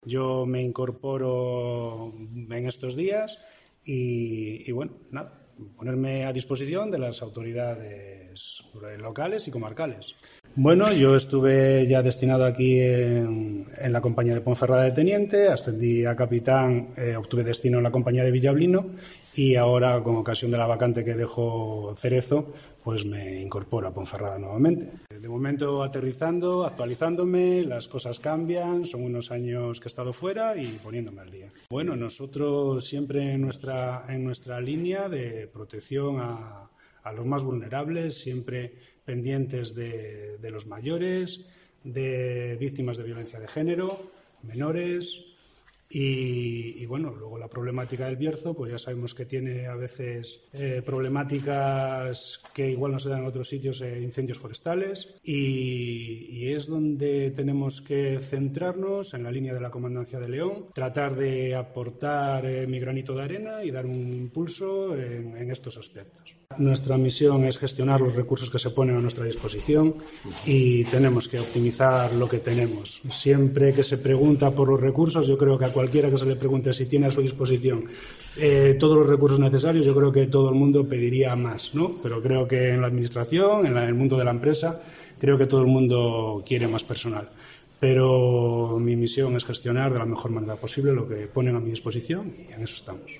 Yo me incorporo en estos días y bueno, nada, ponerme a disposición de las autoridades locales y comarcales. Bueno, yo estuve ya destinado aquí en la compañía de Ponferrada de teniente, ascendí a capitán, obtuve destino en la compañía de Villablino y ahora, con ocasión de la vacante que dejó Cerezo, pues me incorporo a Ponferrada nuevamente. De momento aterrizando, actualizándome, las cosas cambian, son unos años que he estado fuera y poniéndome al día. Bueno, nosotros siempre en nuestra línea de protección a los más vulnerables, siempre pendientes de los mayores, de víctimas de violencia de género, menores y bueno, luego la problemática del Bierzo, pues ya sabemos que tiene a veces problemáticas que igual no se dan en otros sitios, incendios forestales y es donde tenemos que centrarnos en la línea de la Comandancia de León, tratar de aportar mi granito de arena y dar un impulso en estos aspectos. Nuestra misión es gestionar los recursos que se ponen a nuestra disposición y tenemos que optimizar lo que tenemos. Siempre que se pregunta por los recursos, yo creo que a cualquiera que se le pregunte si tiene a su disposición todos los recursos necesarios, yo creo que todo el mundo pediría más, ¿no? Pero creo que en la administración, en el mundo de la empresa, creo que todo el mundo quiere más personal. Pero mi misión es gestionar de la mejor manera posible lo que ponen a mi disposición y en eso estamos.